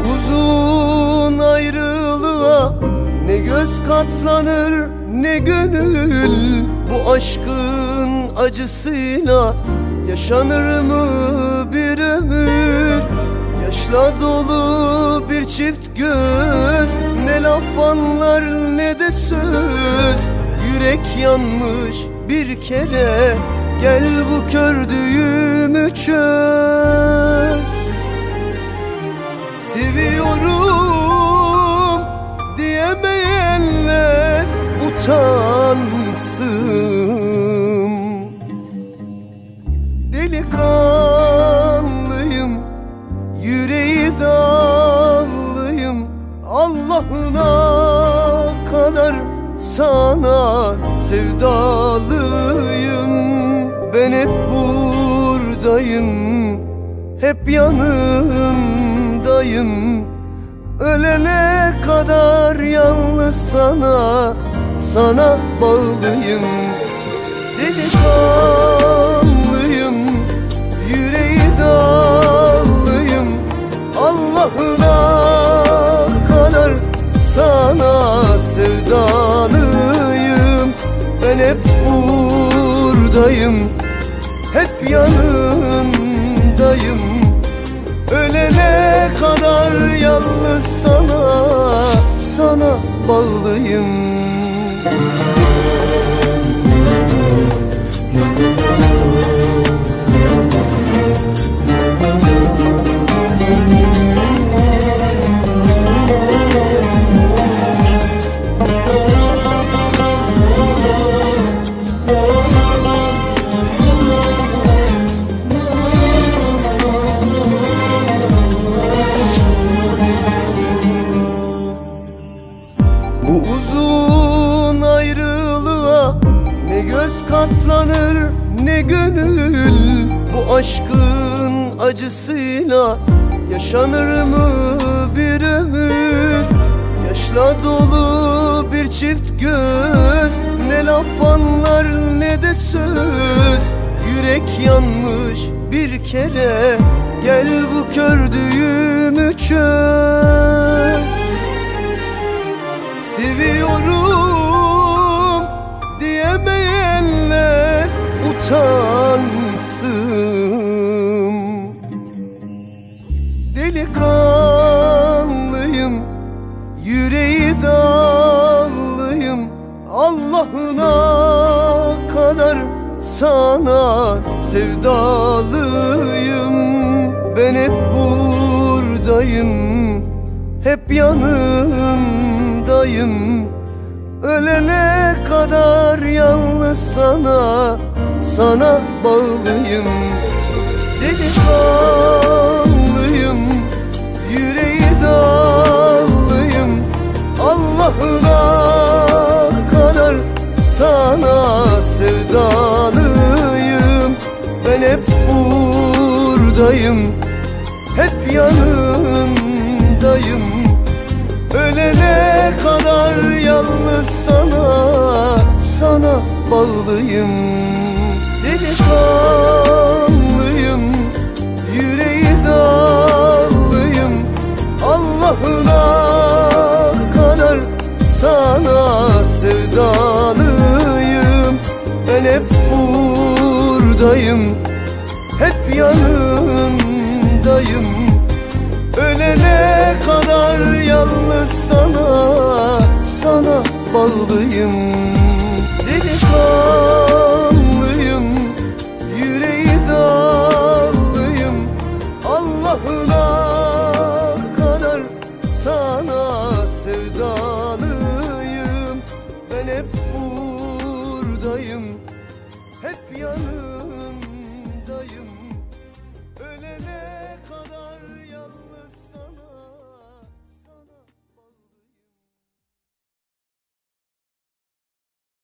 uzun ayrılığa ne göz katlanır ne gönül. Bu aşkın acısıyla yaşanır mı bir ömür? Yaşla dolu bir çift göz, ne laf anlar ne de söz. Yürek yanmış bir kere, gel bu kördüğümü çöz. Seviyorum diyemeyenler utansın. Delikanlıyım, yüreği dağlıyım, Allah'ına kadar sana sevdalıyım. Ben hep buradayım, hep yanındayım. Ölene kadar yalnız sana, sana bağlıyım. Delikanlıyım, yüreği dağlıyım, Allah'ına kadar sana sevdalıyım. Ben hep buradayım, hep yanındayım. Ölene kadar yalnız sana, sana bağlıyım. Bu uzun ayrılığa ne göz katlanır ne gönül. Bu aşkın acısıyla yaşanır mı bir ömür? Yaşla dolu bir çift göz, ne laf anlar ne de söz. Yürek yanmış bir kere, gel bu kördüğümü çöz. Seviyorum diyemeyenler utansın. Delikanlıyım, yüreği dağlıyım, Allah'ına kadar sana sevdalıyım. Ben hep buradayım, hep yanındayım. Ölene kadar yalnız sana, sana bağlıyım. Delikanlıyım, yüreği dağlıyım, Allah'ına kadar sana sevdalıyım. Ben hep buradayım, hep yanındayım. Ölene kadar yalnız sana, sana bağlıyım. Delikanlıyım, yüreği dağlıyım, Allah'ına kadar sana sevdalıyım. Ben hep buradayım, hep yanındayım. Ölene kadar yalnız sana, sana bağlıyım. Delikanlıyım, yüreği dağlıyım, Allah'ına kadar sana sevdalıyım. Ben hep buradayım, hep yanındayım.